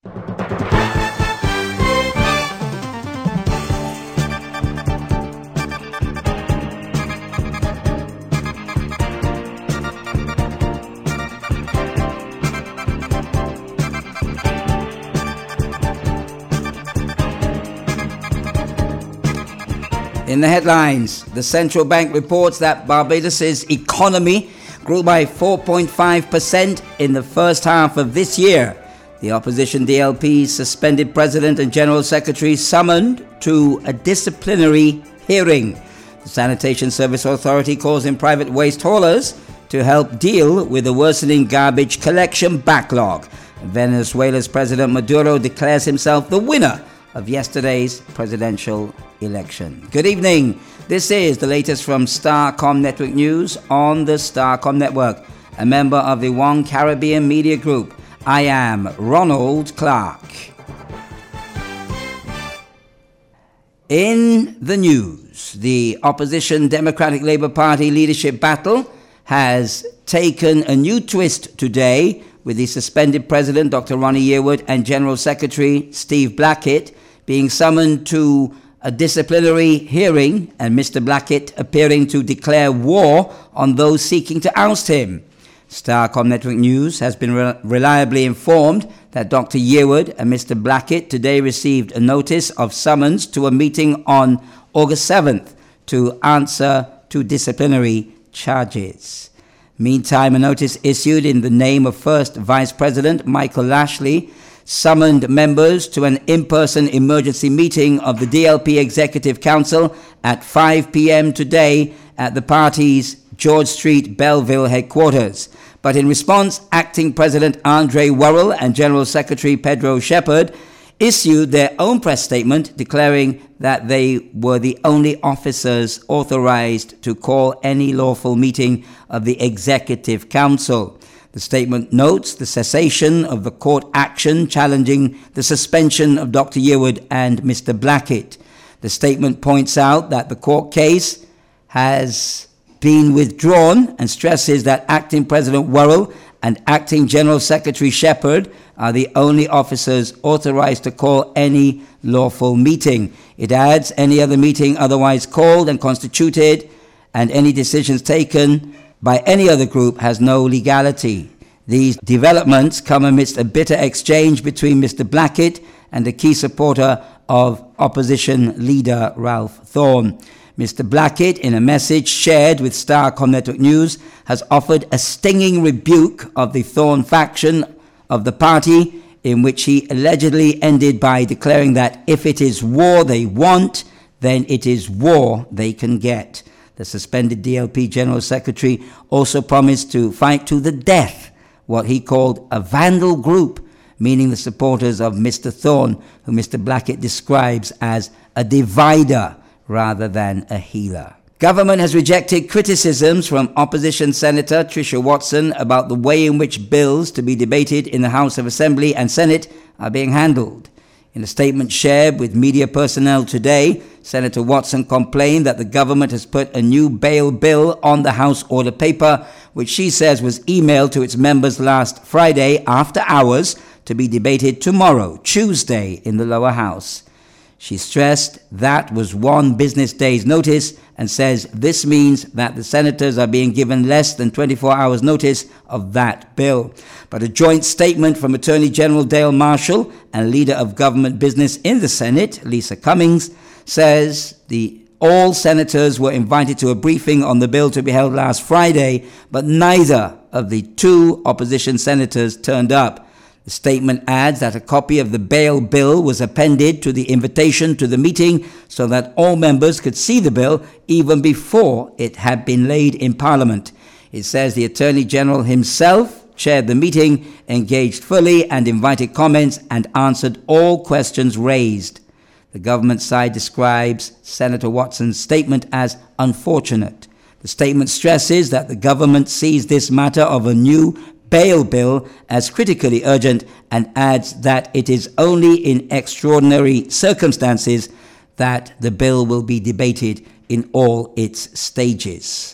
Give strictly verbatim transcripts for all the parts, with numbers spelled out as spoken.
In the headlines, the central bank reports that Barbados' economy grew by four point five percent in the first half of this year. The opposition D L P's suspended president and general secretary summoned to a disciplinary hearing. The Sanitation Service Authority calls in private waste haulers to help deal with the worsening garbage collection backlog. Venezuela's President Maduro declares himself the winner of yesterday's presidential election. Good evening. This is the latest from Starcom Network News on the Starcom Network, a member of the One Caribbean Media Group. I am Ronald Clark. In the news, the opposition Democratic Labour Party leadership battle has taken a new twist today, with the suspended president, Doctor Ronnie Yearwood, and General Secretary Steve Blackett being summoned to a disciplinary hearing, and Mister Blackett appearing to declare war on those seeking to oust him. Starcom Network News has been re- reliably informed that Doctor Yearwood and Mister Blackett today received a notice of summons to a meeting on August seventh to answer to disciplinary charges. Meantime, a notice issued in the name of First Vice President Michael Lashley summoned members to an in-person emergency meeting of the D L P Executive Council at five p.m. today at the party's George Street, Belleville headquarters. But in response, Acting President Andre Worrell and General Secretary Pedro Shepherd issued their own press statement declaring that they were the only officers authorized to call any lawful meeting of the Executive Council. The statement notes the cessation of the court action challenging the suspension of Doctor Yearwood and Mister Blackett. The statement points out that the court case has been withdrawn and stresses that Acting President Worrell and Acting General Secretary Shepherd are the only officers authorized to call any lawful meeting. It adds any other meeting otherwise called and constituted and any decisions taken by any other group has no legality. These developments come amidst a bitter exchange between Mister Blackett and a key supporter of opposition leader Ralph Thorne. Mister Blackett, in a message shared with Starcom Network News, has offered a stinging rebuke of the Thorne faction of the party, in which he allegedly ended by declaring that if it is war they want, then it is war they can get. The suspended D L P General Secretary also promised to fight to the death what he called a vandal group, meaning the supporters of Mister Thorne, who Mister Blackett describes as a divider rather than a healer. Government has rejected criticisms from opposition Senator Tricia Watson about the way in which bills to be debated in the House of Assembly and Senate are being handled. In a statement shared with media personnel today, Senator Watson complained that the government has put a new bail bill on the House order paper, which she says was emailed to its members last Friday after hours to be debated tomorrow, Tuesday, in the lower house. She stressed that was one business day's notice and says this means that the senators are being given less than twenty-four hours notice of that bill. But a joint statement from Attorney General Dale Marshall and Leader of Government Business in the Senate, Lisa Cummings, says the all senators were invited to a briefing on the bill to be held last Friday, but neither of the two opposition senators turned up. The statement adds that a copy of the bail bill was appended to the invitation to the meeting so that all members could see the bill even before it had been laid in Parliament. It says the Attorney General himself chaired the meeting, engaged fully and invited comments and answered all questions raised. The government side describes Senator Watson's statement as unfortunate. The statement stresses that the government sees this matter of a new bail bill as critically urgent and adds that it is only in extraordinary circumstances that the bill will be debated in all its stages.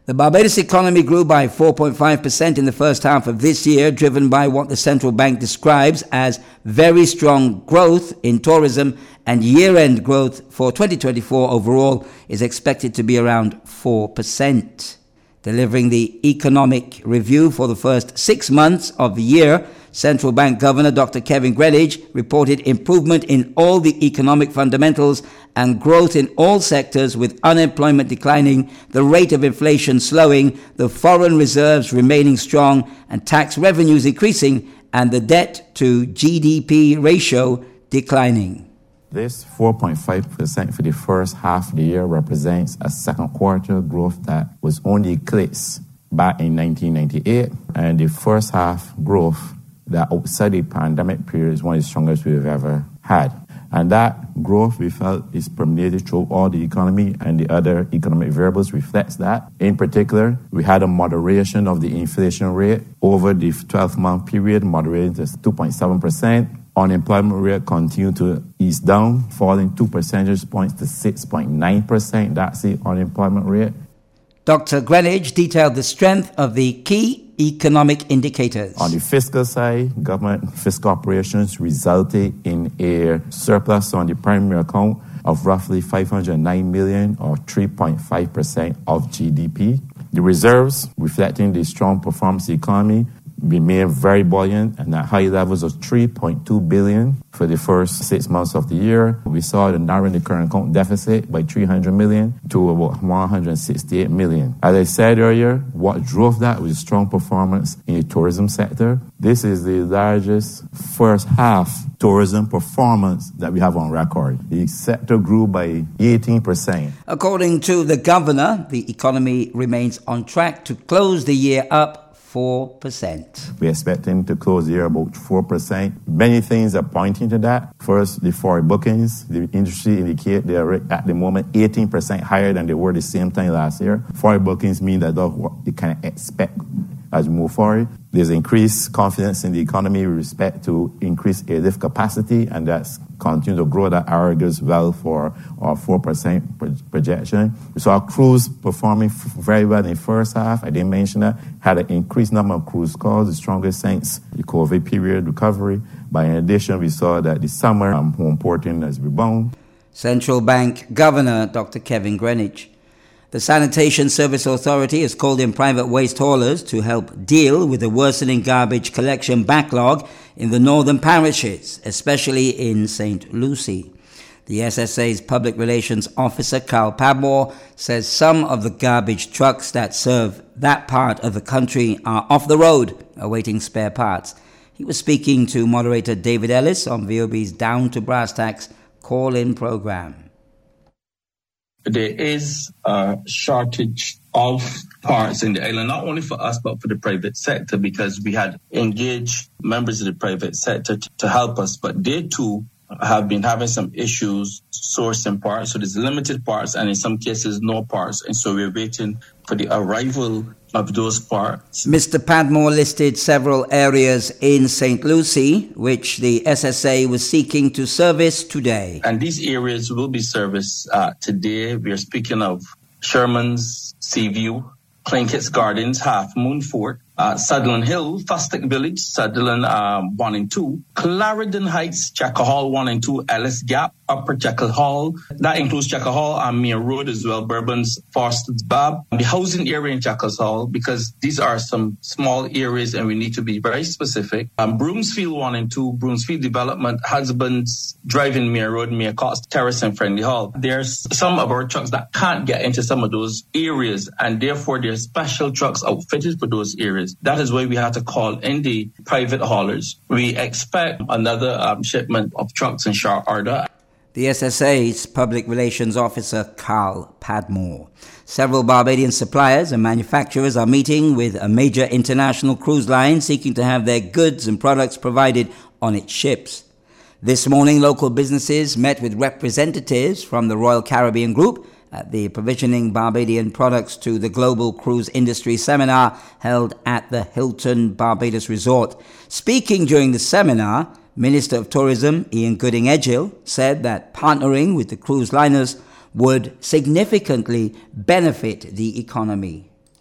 The Barbados economy grew by four point five percent in the first half of this year, driven by what the central bank describes as very strong growth in tourism, and year-end growth for twenty twenty-four overall is expected to be around four percent. Delivering the economic review for the first six months of the year, Central Bank Governor Doctor Kevin Greenidge reported improvement in all the economic fundamentals and growth in all sectors, with unemployment declining, the rate of inflation slowing, the foreign reserves remaining strong, and tax revenues increasing, and the debt to G D P ratio declining. This four point five percent for the first half of the year represents a second quarter growth that was only eclipsed back in nineteen ninety-eight, and the first half growth that outside the pandemic period is one of the strongest we've ever had. And that growth, we felt, is permeated through all the economy, and the other economic variables reflects that. In particular, we had a moderation of the inflation rate over the twelve-month period, moderating to two point seven percent. Unemployment rate continued to ease down, falling two percentage points to six point nine percent. That's the unemployment rate. Doctor Greenidge detailed the strength of the key economic indicators. On the fiscal side, government fiscal operations resulted in a surplus on the primary account of roughly five hundred nine million dollars, or three point five percent of G D P. The reserves, reflecting the strong performance of the economy, remain very buoyant and at high levels of three point two billion dollars for the first six months of the year. We saw the narrowing the current account deficit by three hundred million dollars to about one hundred sixty-eight million dollars. As I said earlier, what drove that was strong performance in the tourism sector. This is the largest first half tourism performance that we have on record. The sector grew by eighteen percent. According to the governor, the economy remains on track to close the year up four percent. We're expecting to close the year about four percent. Many things are pointing to that. First, the forward bookings. The industry indicate they are at the moment eighteen percent higher than they were the same time last year. Forward bookings mean that that's what they can expect as we move forward. There's increased confidence in the economy with respect to increased airlift capacity, and that's continued to grow. That aggregates well for our four percent projection. We saw cruise performing very well in the first half. I didn't mention that. Had an increased number of cruise calls, the strongest since the COVID period recovery. But in addition, we saw that the summer, um, more important, as rebound. Central Bank Governor Doctor Kevin Greenidge. The Sanitation Service Authority has called in private waste haulers to help deal with the worsening garbage collection backlog in the northern parishes, especially in Saint Lucie. The S S A's Public Relations Officer, Carl Padmore, says some of the garbage trucks that serve that part of the country are off the road, awaiting spare parts. He was speaking to moderator David Ellis on V O B's Down to Brass Tacks call-in program. There is a shortage of parts in the island, not only for us, but for the private sector, because we had engaged members of the private sector to, to help us, but they too have been having some issues sourcing parts. So there's limited parts, and in some cases, no parts. And so we're waiting for the arrival of those parts. Mister Padmore listed several areas in Saint Lucie, which the S S A was seeking to service today. And these areas will be serviced uh, today. We are speaking of Sherman's, Seaview, Clinkett's Gardens, Half Moon Fort, uh, Sutherland Hill, Fustic Village, Sutherland um, one and two, Clarendon Heights, Jackal Hall one and two, Ellis Gap, Upper Jackal Hall. That includes Jackal Hall and Mere Road as well, Bourbon's, Forster's, Bab. The housing area in Jackal Hall, because these are some small areas and we need to be very specific. Um, Broomsfield one and two, Broomsfield Development, Husbands, Driving Mere Road, Mere Cots, Terrace and Friendly Hall. There's some of our trucks that can't get into some of those areas, and therefore there's special trucks outfitted for those areas. That is why we had to call in the private haulers. We expect another um, shipment of trucks in short order. The S S A's Public Relations Officer, Carl Padmore. Several Barbadian suppliers and manufacturers are meeting with a major international cruise line seeking to have their goods and products provided on its ships. This morning, local businesses met with representatives from the Royal Caribbean Group at the Provisioning Barbadian Products to the Global Cruise Industry Seminar held at the Hilton Barbados Resort. Speaking during the seminar, Minister of Tourism Ian Gooding-Edgill said that partnering with the cruise liners would significantly benefit the economy.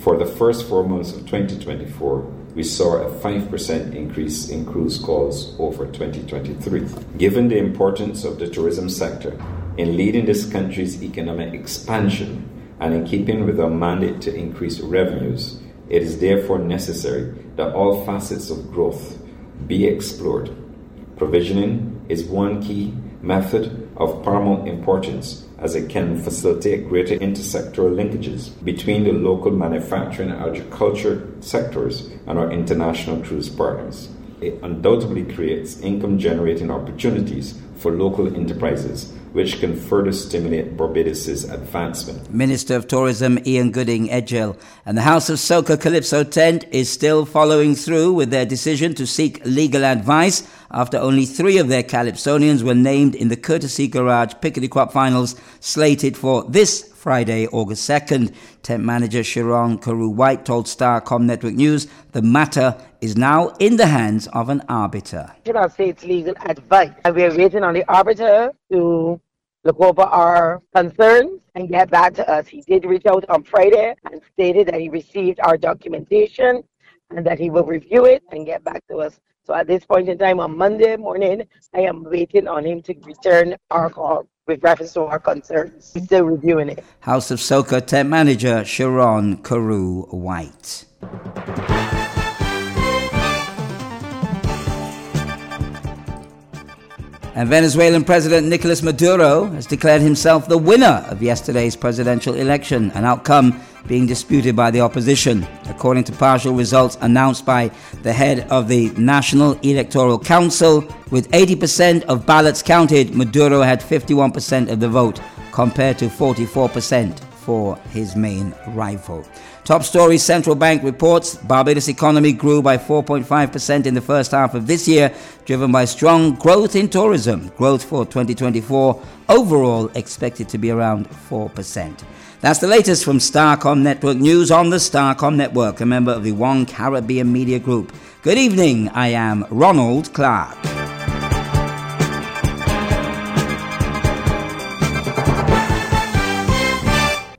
For the first four months of twenty twenty-four, we saw a five percent increase in cruise calls over twenty twenty-three. Given the importance of the tourism sector in leading this country's economic expansion and in keeping with our mandate to increase revenues, it is therefore necessary that all facets of growth be explored. Provisioning is one key method of paramount importance, as it can facilitate greater intersectoral linkages between the local manufacturing and agriculture sectors and our international cruise partners. It undoubtedly creates income-generating opportunities for local enterprises, which can further stimulate Barbados' advancement. Minister of Tourism Ian Gooding-Edgell and the House of Soca Calypso Tent is still following through with their decision to seek legal advice after only three of their Calypsonians were named in the Courtesy Garage Pickety Crop Finals slated for this Friday, August second. Tent manager Sharon Carew-White told Starcom Network News the matter is now in the hands of an arbiter. I should not say it's legal advice. And we're waiting on the arbiter to look over our concerns and get back to us. He did reach out on Friday and stated that he received our documentation and that he will review it and get back to us. So at this point in time, on Monday morning, I am waiting on him to return our call with reference to our concerns. We're still reviewing it. House of Soca Tent manager Sharon Carew-White. And Venezuelan President Nicolas Maduro has declared himself the winner of yesterday's presidential election, an outcome being disputed by the opposition. According to partial results announced by the head of the National Electoral Council, with eighty percent of ballots counted, Maduro had fifty-one percent of the vote, compared to forty-four percent for his main rival. Top story: Central Bank reports Barbados economy grew by four point five percent in the first half of this year, driven by strong growth in tourism. Growth for twenty twenty-four overall expected to be around four percent. That's the latest from Starcom Network News on the Starcom Network, a member of the One Caribbean Media Group. Good evening, I am Ronald Clark.